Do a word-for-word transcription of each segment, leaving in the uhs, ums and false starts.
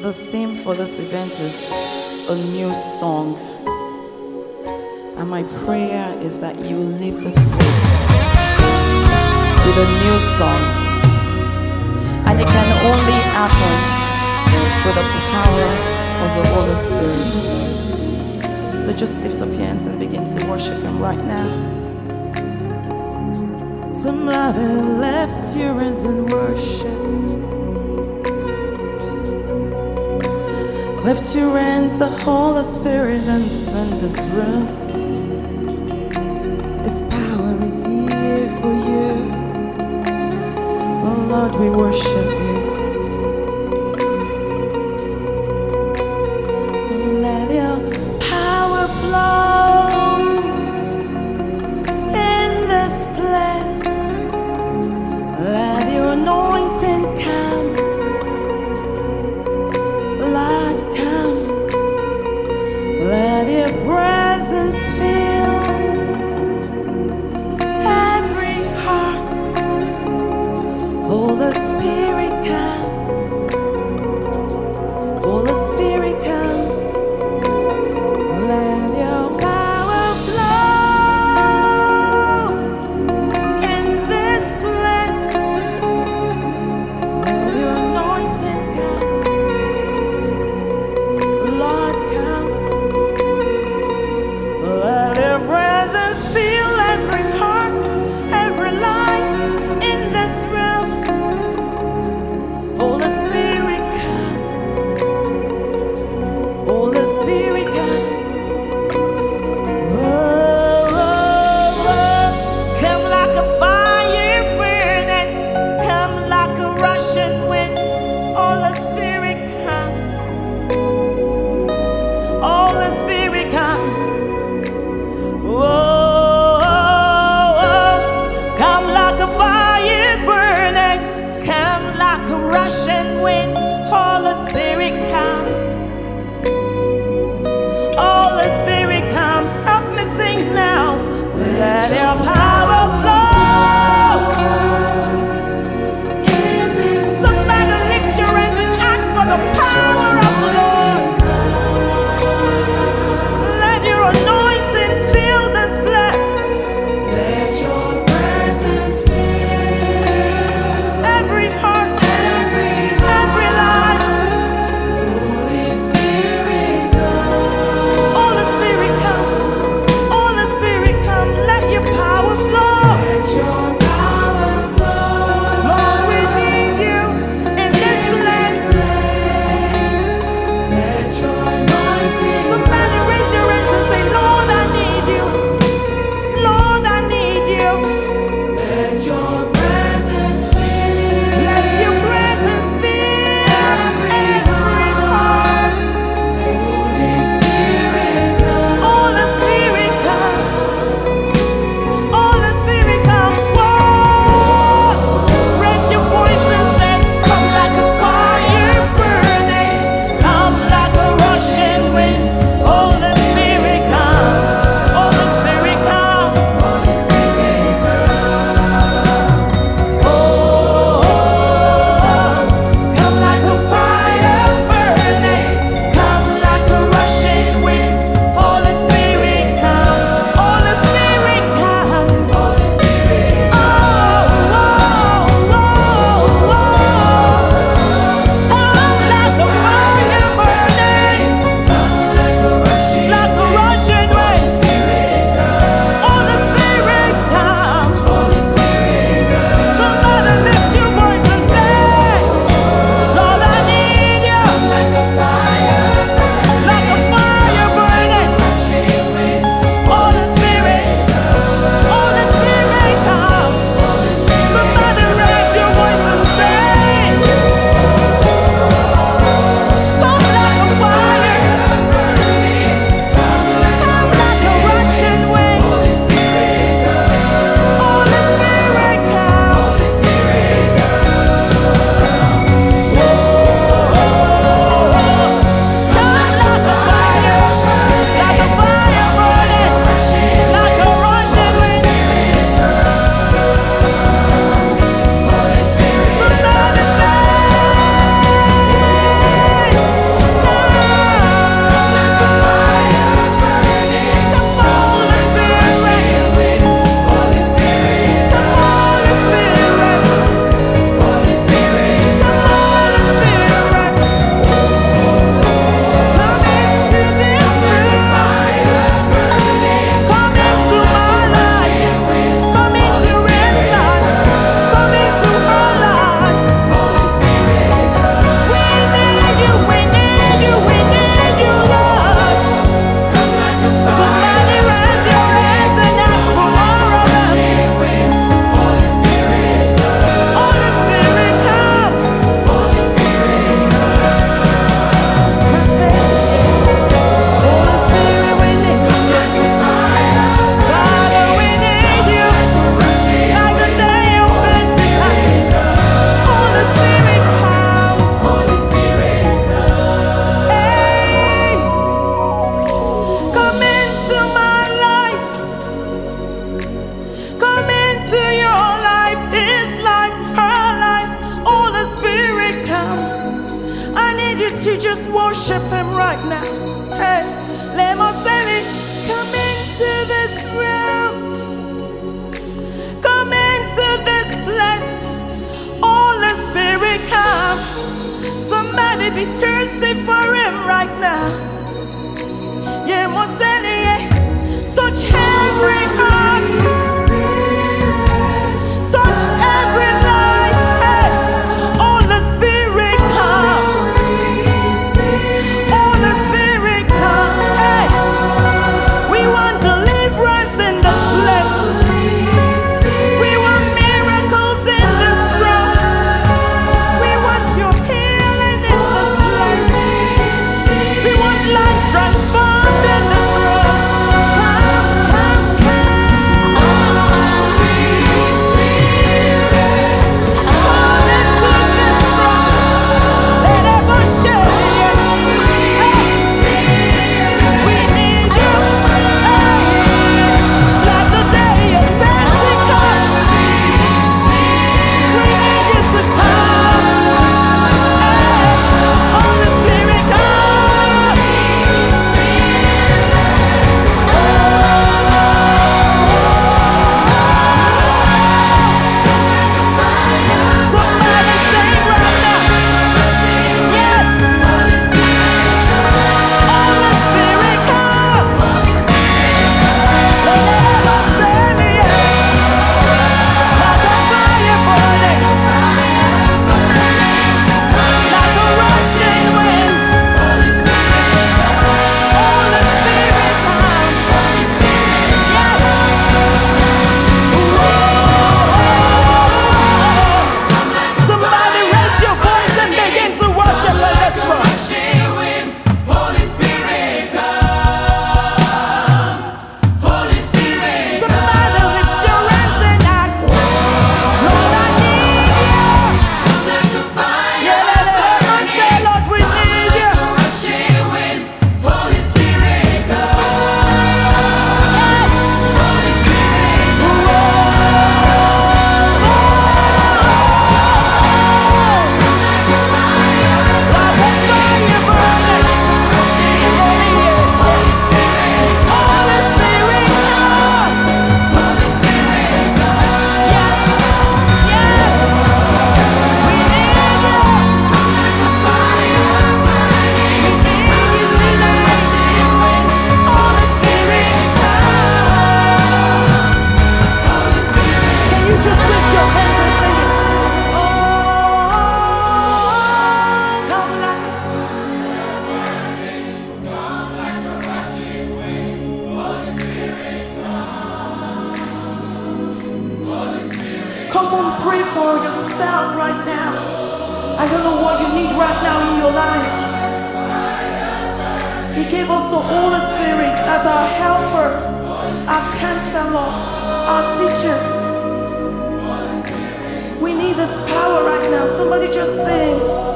The theme for this event is a new song. And my prayer is that you will leave this place with a new song. And it can only happen with the power of the Holy Spirit. So just lift up your hands and begin to worship Him right now. Somebody lift your hands and worship. Lift your hands, the Holy Spirit is in this room. His power is here for you. Oh Lord, we worship you. Let your power flow in this place. Let your anointing come. Lord, come. Let your presence fill every heart. Holy Spirit, come. you just worship him right now. Hey, Lemoseli, come into this room. Come into this place. Holy Spirit, come. Somebody be thirsty for him right now. Yeah, Moseli, yeah. Touch every heart. Touch every life. Hey, Holy Spirit, come. Holy Spirit, come. Hey, we want deliverance in this place. We want miracles in this room. We want your healing in this place. We want lives transformed in this room. Come, come, come. Holy Spirit, come into this room. Let it worship you. We need you. Like the day of Pentecost. We need you to come. Holy Spirit, come. Somebody sing right now. Yes. Holy Spirit, come. Let us sing it. Like a fire burning. Like a rushing wind. Holy Spirit, come. Yes. Somebody raise your voice and begin to worship in this room. Holy Spirit, come. Holy Spirit, Somebody lift your hands and ask, Lord, I need come like a fire. you. Yeah, let everyone say, Lord, we need you. Rushing wind. Holy Spirit, come. Yes. Holy Spirit, Like a fire burning. rushing Yeah, yeah. Holy Spirit, Holy Spirit, come. Holy Spirit, come. Yes. Yes. We need you. Come like a fire burning. We need you tonight. Rushing wind. Holy Spirit, come. Holy Spirit, Can you just raise your hands and sing it? Oh, come like Come on, pray for yourself right now. I don't know what you need right now in your life. He gave us the Holy Spirit as our helper, our counselor, our teacher. We need this power right now. Somebody just sing.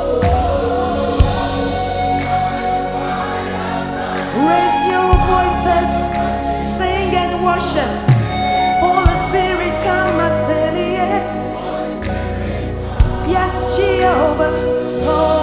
Raise your voices, sing and worship. Holy Spirit, come, I say, yeah. Yes, Jehovah. Oh,